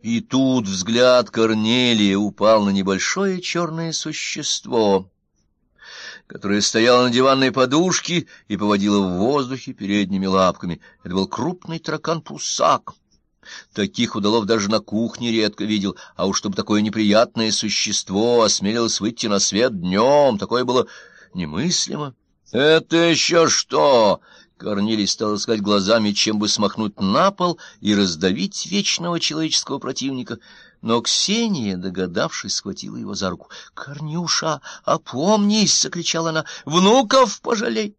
И тут взгляд Корнелия упал на небольшое черное существо, которое стояло на диванной подушке и поводило в воздухе передними лапками. Это был крупный таракан-прусак. Таких Удалов даже на кухне редко видел, а уж чтобы такое неприятное существо осмелилось выйти на свет днем, такое было немыслимо. — Это еще что? Корнелий стал искать глазами, чем бы смахнуть на пол и раздавить вечного человеческого противника, но Ксения, догадавшись, схватила его за руку. — Корнюша, опомнись! — закричала она. — Внуков пожалей!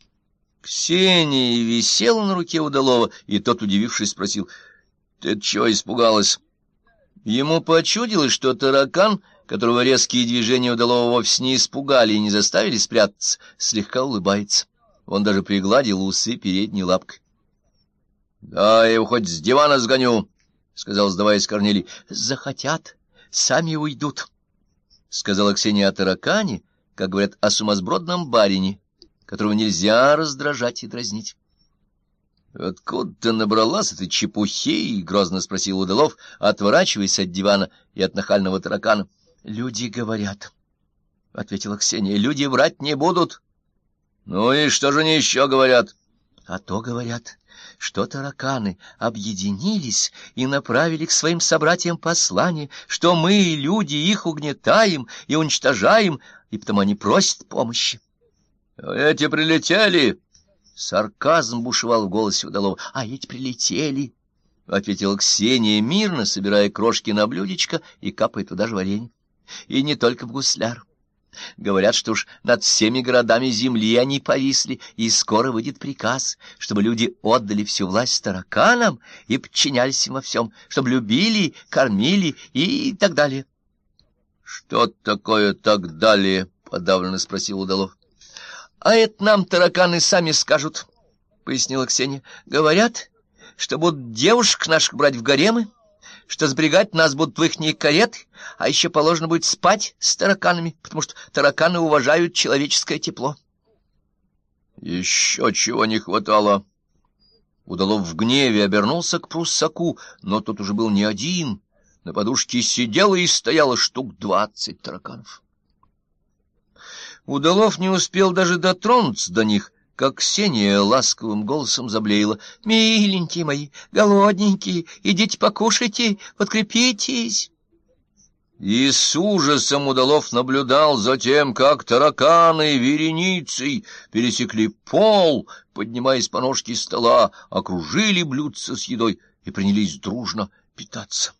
Ксения висела на руке Удалова, и тот, удивившись, спросил: — Ты чего испугалась? Ему почудилось, что таракан, которого резкие движения Удалова вовсе не испугали и не заставили спрятаться, слегка улыбается. Он даже пригладил усы передней лапкой. — Да, я его хоть с дивана сгоню, — сказал, сдаваясь Корнелий. — Захотят, сами уйдут, — сказала Ксения о таракане, как говорят о сумасбродном барине, которого нельзя раздражать и дразнить. — Откуда ты набралась этой чепухи? — грозно спросил Удалов, отворачиваясь от дивана и от нахального таракана. — Люди говорят, — ответила Ксения. — Люди врать не будут. — Ну и что же они еще говорят? — А то говорят, что тараканы объединились и направили к своим собратьям послание, что мы, люди, их угнетаем и уничтожаем, и потому они просят помощи. — Эти прилетели! Сарказм бушевал в голосе Удалова. — А эти прилетели! — ответила Ксения, мирно собирая крошки на блюдечко и капая туда же варенье. — И не только в гусляр. Говорят, что уж над всеми городами земли они повисли, и скоро выйдет приказ, чтобы люди отдали всю власть тараканам и подчинялись им во всем, чтобы любили, кормили и так далее. — Что такое так далее? — подавленно спросил Удалов. — А это нам тараканы сами скажут, — пояснила Ксения. — Говорят, что будут девушек наших брать в гаремы, что запрягать нас будут в ихние кареты, а еще положено будет спать с тараканами, потому что тараканы уважают человеческое тепло. Еще чего не хватало. Удалов в гневе обернулся к пруссаку, но тот уже был не один. На подушке сидело и стояло штук 20 тараканов. Удалов не успел даже дотронуться до них, как Ксения ласковым голосом заблеяла: — Миленькие мои, голодненькие, идите покушайте, подкрепитесь. И с ужасом Удалов наблюдал за тем, как тараканы вереницей пересекли пол, поднимаясь по ножке стола, окружили блюдца с едой и принялись дружно питаться.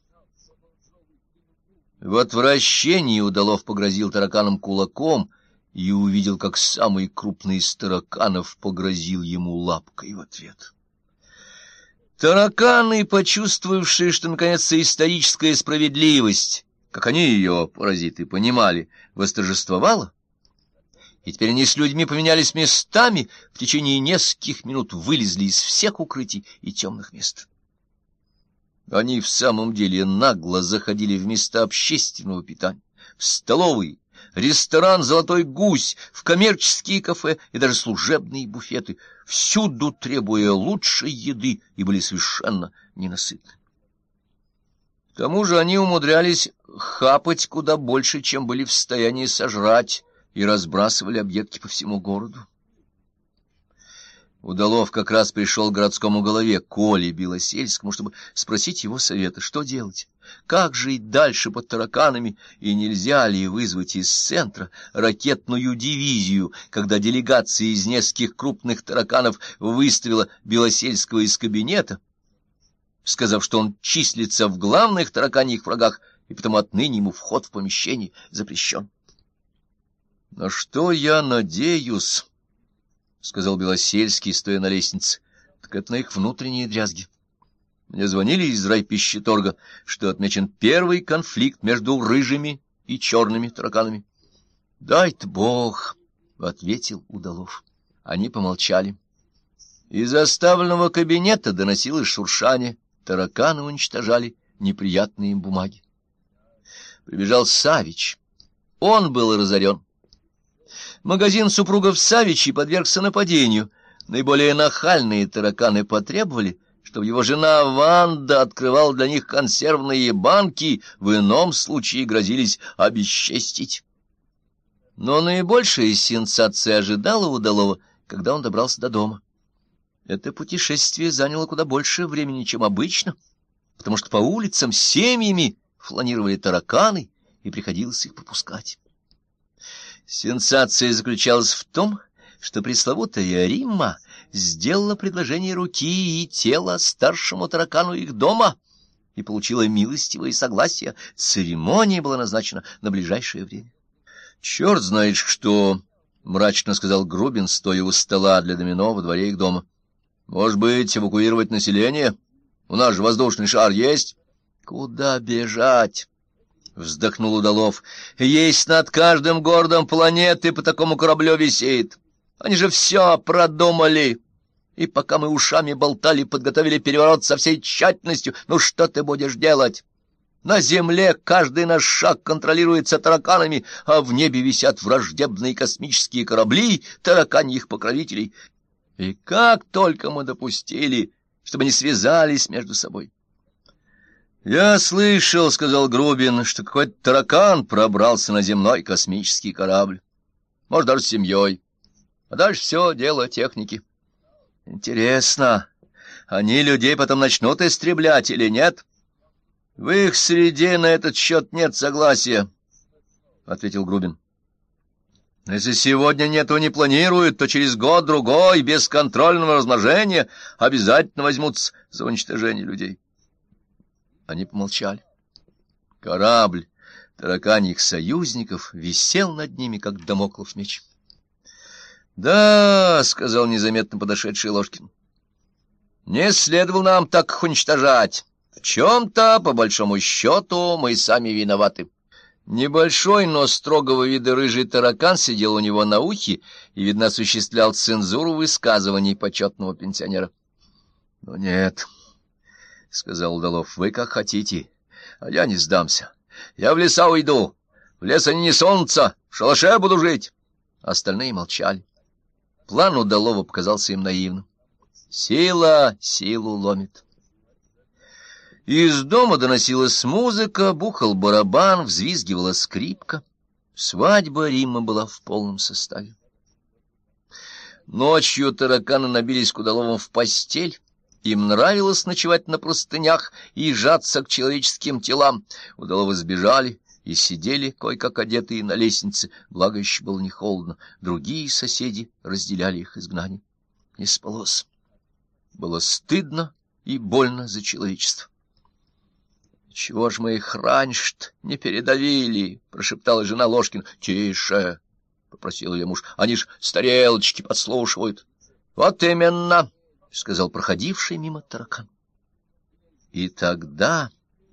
В отвращении Удалов погрозил тараканам кулаком и увидел, как самый крупный из тараканов погрозил ему лапкой в ответ. Тараканы, почувствовавшие, что наконец-то историческая справедливость, как они ее, паразиты, понимали, восторжествовала, и теперь они с людьми поменялись местами, в течение нескольких минут вылезли из всех укрытий и темных мест. Они в самом деле нагло заходили в места общественного питания, в столовые, ресторан «Золотой гусь», в коммерческие кафе и даже служебные буфеты, всюду требуя лучшей еды, и были совершенно ненасытны. К тому же они умудрялись хапать куда больше, чем были в состоянии сожрать, и разбрасывали объедки по всему городу. Удалов как раз пришел к городскому голове Коле Белосельскому, чтобы спросить его совета, что делать, как жить дальше под тараканами, и нельзя ли вызвать из центра ракетную дивизию, когда делегация из нескольких крупных тараканов выставила Белосельского из кабинета, сказав, что он числится в главных тараканьих врагах, и потому отныне ему вход в помещение запрещен. — На что я надеюсь, — сказал Белосельский, стоя на лестнице, — так это на их внутренние дрязги. Мне звонили из райпищеторга, что отмечен первый конфликт между рыжими и черными тараканами. — Дай-то Бог, — ответил Удалов. Они помолчали. Из оставленного кабинета доносилось шуршание, тараканы уничтожали неприятные им бумаги. Прибежал Савич. Он был разорен. Магазин супругов Савичей подвергся нападению. Наиболее нахальные тараканы потребовали, чтобы его жена Ванда открывала для них консервные банки, в ином случае грозились обесчестить. Но наибольшая сенсация ожидала Удалова, когда он добрался до дома. Это путешествие заняло куда больше времени, чем обычно, потому что по улицам семьями фланировали тараканы, и приходилось их пропускать. Сенсация заключалась в том, что пресловутая Римма сделала предложение руки и тела старшему таракану их дома и получила милостивое согласие. Церемония была назначена на ближайшее время. — Черт знает что! — мрачно сказал Грубин, стоя у стола для домино во дворе их дома. — Может быть, эвакуировать население? У нас же воздушный шар есть. — Куда бежать? — вздохнул Удалов. — Есть над каждым городом планеты по такому кораблю висит. Они же все продумали. И пока мы ушами болтали, подготовили переворот со всей тщательностью. Ну что ты будешь делать? На земле каждый наш шаг контролируется тараканами, а в небе висят враждебные космические корабли, тараканьих покровителей. И как только мы допустили, чтобы они связались между собой. — Я слышал, — сказал Грубин, — что какой-то таракан пробрался на земной космический корабль. Может, даже с семьей. А дальше все дело техники. — Интересно, они людей потом начнут истреблять или нет? — В их среде на этот счет нет согласия, — ответил Грубин. — Если сегодня нет и не планируют, то через год-другой, без контрольного размножения, обязательно возьмутся за уничтожение людей. Они помолчали. Корабль тараканьих союзников висел над ними, как дамоклов меч. — Да, — сказал незаметно подошедший Ложкин, — не следовало нам так их уничтожать. В чем-то, по большому счету, мы сами виноваты. Небольшой, но строгого вида рыжий таракан сидел у него на ухе и, видно, осуществлял цензуру высказываний почетного пенсионера. — Ну нет, — сказал Удалов, — вы как хотите, а я не сдамся. Я в леса уйду, в лес они не сунутся, в шалаше буду жить. Остальные молчали. План Удалова показался им наивным. Сила силу ломит. Из дома доносилась музыка, бухал барабан, взвизгивала скрипка. Свадьба Риммы была в полном составе. Ночью тараканы набились к Удаловым в постель. Им нравилось ночевать на простынях и жаться к человеческим телам. Удаловы сбежали и сидели, кое-как одетые, на лестнице, благо еще было не холодно. Другие соседи разделяли их изгнание. Не спалось. Было стыдно и больно за человечество. — Чего ж мы их раньше-то не передавили? — прошептала жена Ложкина. — Тише, — попросил ее муж, — они ж старелочки подслушивают. — Вот именно, — сказал проходивший мимо таракан. И тогда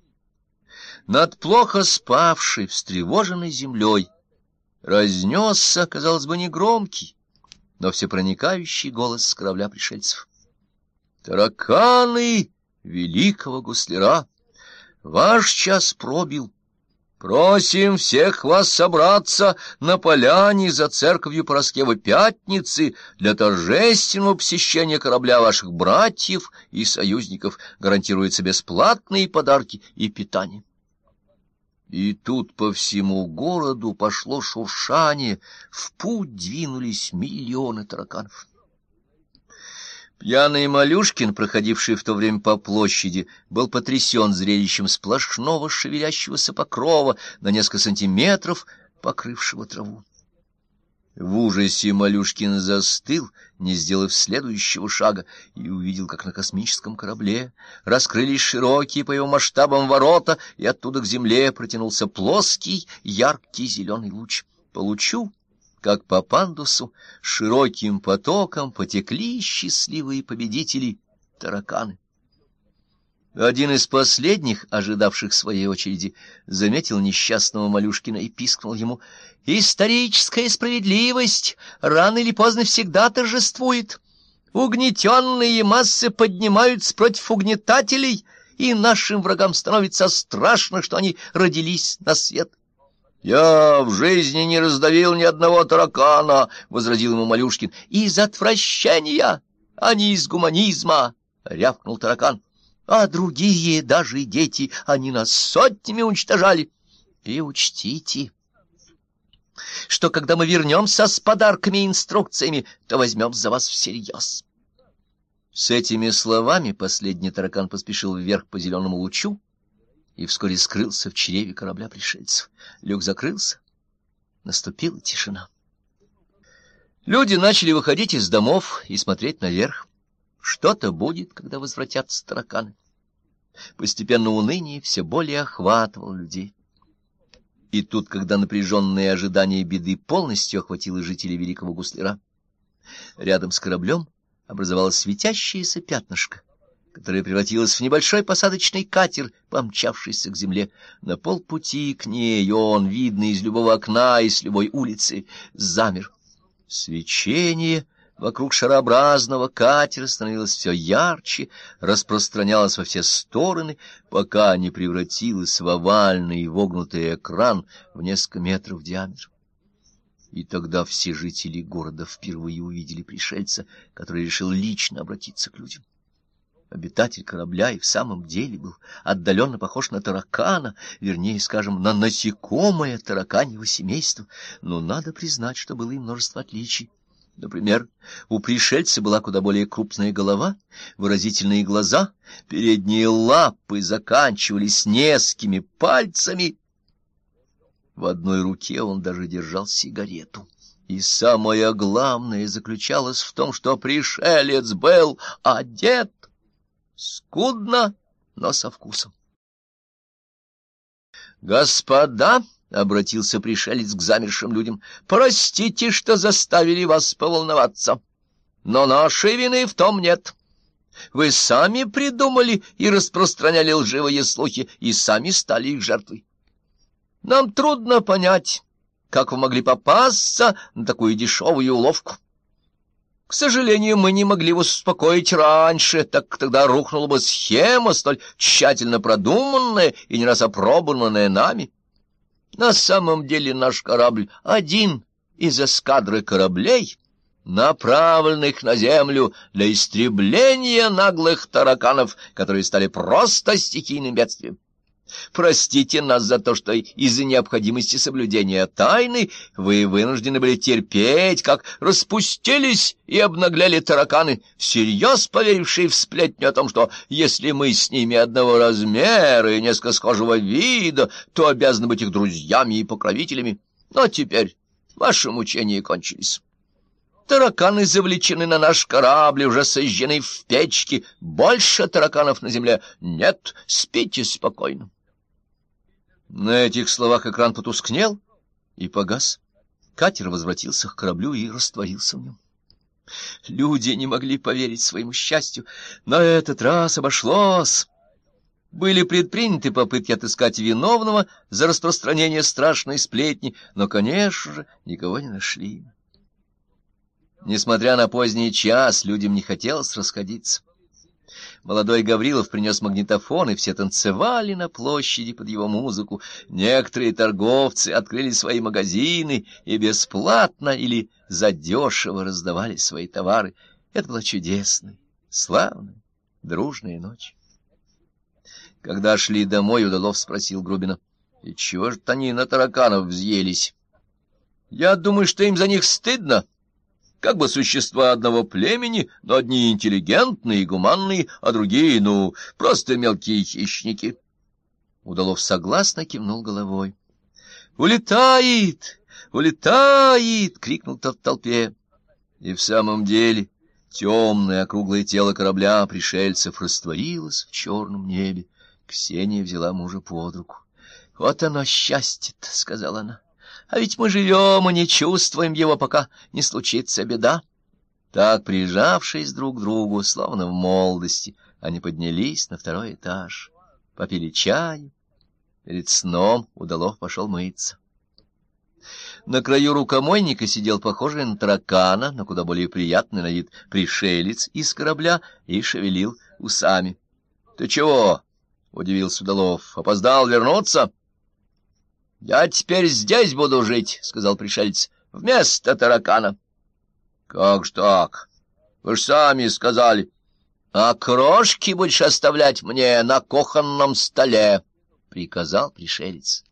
над плохо спавшей, встревоженной землей разнесся, казалось бы, негромкий, но всепроникающий голос с корабля пришельцев. — Тараканы великого гусляра! Ваш час пробил. Просим всех вас собраться на поляне за церковью Пороскевы Пятницы для торжественного посещения корабля ваших братьев и союзников. Гарантируются бесплатные подарки и питание. И тут по всему городу пошло шуршание, в путь двинулись миллионы тараканов. Пьяный Малюшкин, проходивший в то время по площади, был потрясен зрелищем сплошного шевелящегося покрова на несколько сантиметров, покрывшего траву. В ужасе Малюшкин застыл, не сделав следующего шага, и увидел, как на космическом корабле раскрылись широкие по его масштабам ворота, и оттуда к земле протянулся плоский, яркий зеленый луч. По лучу, как по пандусу, широким потоком потекли счастливые победители — тараканы. Один из последних, ожидавших своей очереди, заметил несчастного Малюшкина и пискнул ему: «Историческая справедливость рано или поздно всегда торжествует. Угнетенные массы поднимаются против угнетателей, и нашим врагам становится страшно, что они родились на свет». «Я в жизни не раздавил ни одного таракана», — возразил ему Малюшкин. «Из отвращения, а не из гуманизма. — рявкнул таракан. — А другие, даже дети, они нас сотнями уничтожали. И учтите, что когда мы вернемся с подарками и инструкциями, то возьмем за вас всерьез. С этими словами последний таракан поспешил вверх по зеленому лучу и вскоре скрылся в чреве корабля пришельцев. Люк закрылся. Наступила тишина. Люди начали выходить из домов и смотреть наверх. Что-то будет, когда возвратятся тараканы. Постепенно уныние все более охватывало людей. И тут, когда напряженное ожидание беды полностью охватило жителей Великого Гусляра, рядом с кораблем образовалось светящееся пятнышко, которое превратилось в небольшой посадочный катер, помчавшийся к земле. На полпути к ней он, видный из любого окна и с любой улицы, замер. Свечение вокруг шарообразного катера становилось все ярче, распространялось во все стороны, пока не превратилось в овальный вогнутый экран в несколько метров диаметром. И тогда все жители города впервые увидели пришельца, который решил лично обратиться к людям. Обитатель корабля и в самом деле был отдаленно похож на таракана, вернее, скажем, на насекомое тараканьего семейства, но надо признать, что было и множество отличий. Например, у пришельца была куда более крупная голова, выразительные глаза, передние лапы заканчивались несколькими пальцами. В одной руке он даже держал сигарету. И самое главное заключалось в том, что пришелец был одет скудно, но со вкусом. «Господа!» — обратился пришелец к замершим людям. — Простите, что заставили вас поволноваться, но нашей вины в том нет. Вы сами придумали и распространяли лживые слухи, и сами стали их жертвой. Нам трудно понять, как вы могли попасться на такую дешевую уловку. К сожалению, мы не могли вас успокоить раньше, так как тогда рухнула бы схема, столь тщательно продуманная и не раз опробованная нами. На самом деле наш корабль — один из эскадры кораблей, направленных на землю для истребления наглых тараканов, которые стали просто стихийным бедствием. Простите нас за то, что из-за необходимости соблюдения тайны вы вынуждены были терпеть, как распустились и обнагляли тараканы, всерьез поверившие в сплетню о том, что если мы с ними одного размера и несколько схожего вида, то обязаны быть их друзьями и покровителями. Но теперь ваши мучения кончились. Тараканы завлечены на наш корабль, уже сожжены в печке. Больше тараканов на земле нет, спите спокойно. На этих словах экран потускнел и погас. Катер возвратился к кораблю и растворился в нем. Люди не могли поверить своему счастью. На этот раз обошлось. Были предприняты попытки отыскать виновного за распространение страшной сплетни, но, конечно же, никого не нашли. Несмотря на поздний час, людям не хотелось расходиться. Молодой Гаврилов принес магнитофон, и все танцевали на площади под его музыку. Некоторые торговцы открыли свои магазины и бесплатно или задешево раздавали свои товары. Это была чудесная, славная, дружная ночь. Когда шли домой, Удалов спросил Грубина: — И чего же они на тараканов взъелись? — Я думаю, что им за них стыдно. Как бы существа одного племени, но одни интеллигентные и гуманные, а другие, просто мелкие хищники. Удалов согласно кивнул головой. «Улетает! Улетает!» — крикнул тот в толпе. И в самом деле темное округлое тело корабля пришельцев растворилось в черном небе. Ксения взяла мужа под руку. — Вот оно счастье-то, — сказала она. А ведь мы живем и не чувствуем его, пока не случится беда. Так, прижавшись друг к другу, словно в молодости, они поднялись на второй этаж, попили чаю. Перед сном Удалов пошел мыться. На краю рукомойника сидел похожий на таракана, но куда более приятный на вид пришелец из корабля и шевелил усами. — Ты чего? — удивился Удалов. — Опоздал вернуться? — Я теперь здесь буду жить, — сказал пришелец, — вместо таракана. — Как ж так? Вы ж сами сказали. — А крошки будешь оставлять мне на кухонном столе, — приказал пришелец.